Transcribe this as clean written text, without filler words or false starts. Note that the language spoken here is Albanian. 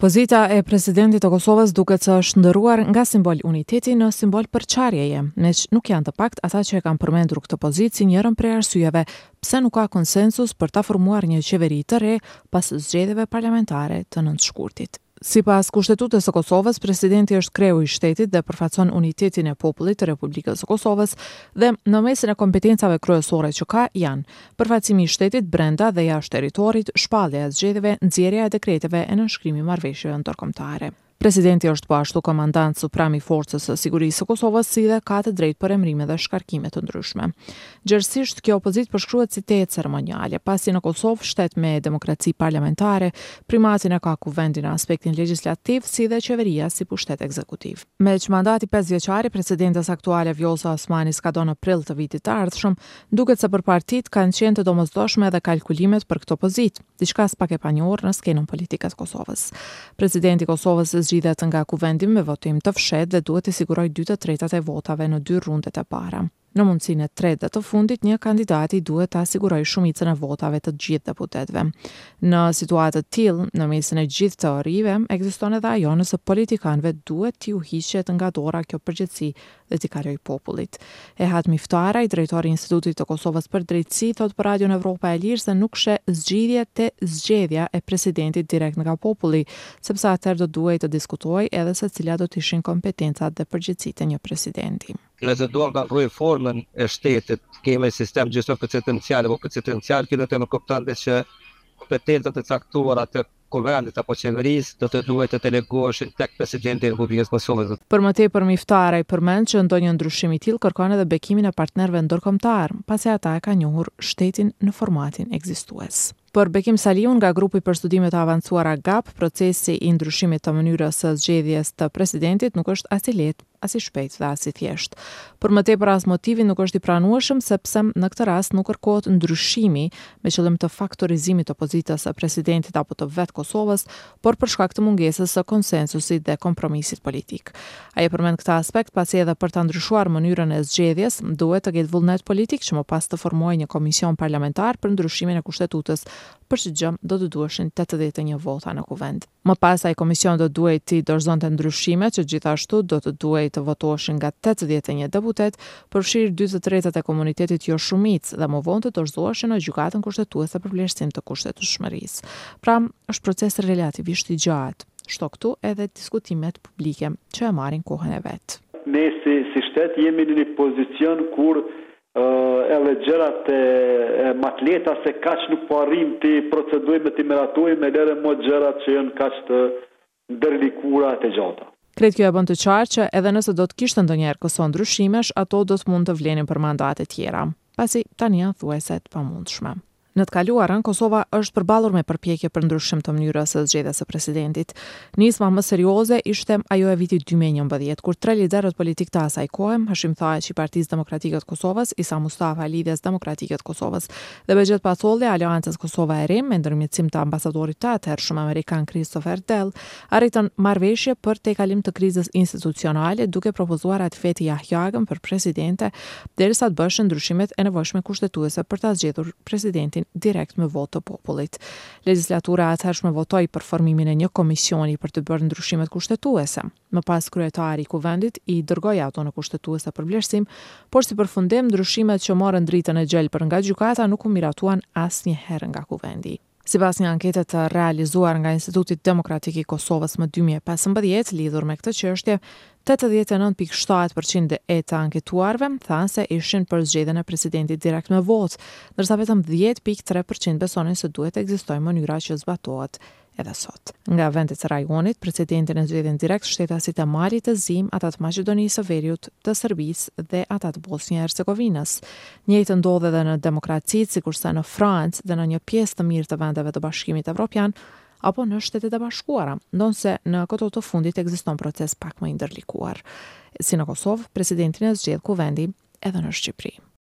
Pozita e presidentit të Kosovës duket se është ndëruar nga simbol uniteti në simbol përçarjeje, meq nuk janë të pakt ata që e kanë përmendur këtë pozitë si njërin prej arsyeve pse nuk ka konsensus për ta formuar një qeveri të re pas zgjedhjeve parlamentare të nëntëshkurtit. Sipas Kushtetutës së Kosovës, presidenti është kreu i shtetit dhe përfaqëson unitetin e popullit të Republikës së Kosovës dhe në mesin e kompetencave kryesore që ka janë përfaqësimi i shtetit brenda dhe jashtë territorit, shpallja e zgjedhjeve, nxjerrja e dekreteve e nënshkrimi i marrëveshjeve ndërkombëtare. Presidenti është po ashtu komandant suprem i Forcës së Sigurisë së Kosovës, si dhe ka të drejtë për emrime dhe shkarkime të ndryshme. Gjerësisht, kjo pozitë përshkruhet si teje ceremoniale, pasi në Kosovë, shtet me demokraci parlamentare, primatin e ka kuvendi në aspektin legjislativ, si dhe qeveria si pushtet ekzekutiv. Meq mandati 5 vjeçar i presidentes aktuale Vjosa Osmani s'ka do në prill të vitit të ardhshëm, duket se për partitë kanë qenë të domosdoshme edhe kalkulimet për këtë pozitë, diçka s'pak e panjohur në skenën politike të Kosovës. Presidenti i Kosovës zgjidhet nga kuvendi me votim të fshehtë dhe duhet të sigurojë 2/3 e votave në 2 rundet e para. Në mundësinë e tretë dhe të fundit, një kandidati duhet të asigurojë shumicën e votave të gjithë deputetëve. Në situatë të tillë, në mesin e gjithë teorive, ekziston edhe ajo nëse politikanëve duhet t'i u hiqet nga dora kjo përgjegjësi dhe t'i kalojë popullit. Ehat Miftara, i drejtori i Institutit të Kosovës për Drejtësi, thot për Radion Evropa e Lirë se nuk sheh zgjidhje te zgjedhja e presidentit direkt nga populli, sepse atëherë do duhej të diskutojë edhe se cilat do të ishin kompetencat dhe përgjegjësitë e një presidenti. Nëse duam ta reformën e shtetit, kemi sistem gjithë presidencial apo presidencial, që do të më kupton që kompetencat e caktuara të kuvendit apo qeverisë do të duhet të delegoheshin tek presidenti i Republikës Kosovës. Për më tepër Miftara i përmend që ndonjë ndryshim i tillë kërkon edhe bekimin e partnerëve ndërkombëtar, pasi ata e kanë njohur shtetin në formatin ekzistues. Për Bekim Saliun nga grupi për studime të avancuara GAP, procesi i ndryshimit të mënyrës së zgjedhjes të presidentit nuk është as i lehtë, as i shpejt dhe as i thjesht. Për më tepër as motivi nuk është i pranueshëm sepse në këtë rast nuk kërkohet ndryshimi me qëllim të faktorizimit të pozitës së presidentit apo të vetë Kosovës, por për shkak të mungesës së konsensusit dhe kompromisit politik. Ai përmend këtë aspekt pasi edhe për ta ndryshuar mënyrën e zgjedhjes duhet të ketë vullnet politik që më pas të formojë një komision parlamentar për ndryshimin e kushtetutës, për që gjë do të duheshin 81 vota në kuvend. Më pas ai komision do duhej të dorëzonte ndryshime që gjithashtu do të duhej të votoheshin nga 81 deputet, përfshirë 2/3 e komunitetit jo shumicë dhe më vonë të dorëzoheshin në gjykatën kushtetuese për vlerësim të kushtetueshmërisë. Pra, është proces relativisht i gjatë. Shto këtu edhe diskutimet publike që e marrin kohën e vet. Ne si shtet jemi në një pozicion kur edhe gjërat e matleta se kaq nuk po arrim të procedojmë të miratojmë edhe më gjërat që janë kaq të ndërlikuara të gjata. Kretë kjo e bën të qartë që edhe nëse do të kishte ndonjëherë këso ndryshimesh, ato do të mund të vlenin për mandate tjera, pasi tani janë thuajse të pamundshme. Në të kaluarën, Kosova është përballur me përpjekje për ndryshim të mënyrës së zgjedhjes së presidentit. Nisma më serioze ishte ajo e vitit 2011, kur 3 liderët politik të asaj kohe, Hashim Thaçi i Partisë Demokratike të Kosovës, Isa Mustafa i Lidhjes Demokratike të Kosovës dhe Behçet Pasolli i Aleancës Kosova e Re, me ndërmjetësim të ambasadorit të atëhershëm amerikan Christopher Dell, arritën marrëveshje për tejkalim të krizës institucionale, duke propozuar Atifeti Jahjagën për presidente, derisa të bëshën ndryshimet e nevojshme kushtetuese për ta zgjedhur presidentin direkt me votë të popullit. Legjislatura atëhershme votoi për formimin e një komisioni për të bërë ndryshimet kushtetuese. Më pas kryetari i kuvendit i dërgoi ato në kushtetuese për vlerësim, por si përfundim ndryshimet që morën dritën e gjelbër nga gjykata nuk u miratuan asnjëherë nga kuvendi. Sipas një ankete të realizuar nga Instituti Demokratik i Kosovës më 2015 lidhur me këtë çështje, 89.7% e të anketuarve thanë se ishin për zgjedhjen e presidentit direkt me votë, ndërsa vetëm 10.3% besonin se duhet ekzistojë mënyra që zbatohet edhe sot. Nga vendet e rajonit, precedentin e zgjedhjen direkt shtetasit e Malit, të Zim, ata të Maqedonisë së Veriut, të Serbisë dhe ata të Bosnjë e Hercegovinës. Njëjtë ndodh edhe në demokracitë, sikurse në Francë dhe në një pjesë të mirë të vendeve të Bashkimit Evropian, apo në Shtetet e Bashkuara, ndonse në këto të fundit ekziston proces pak më i ndërlikuar. Si në Kosovë, presidentin e zgjedh kuvendi edhe në Shqipëri.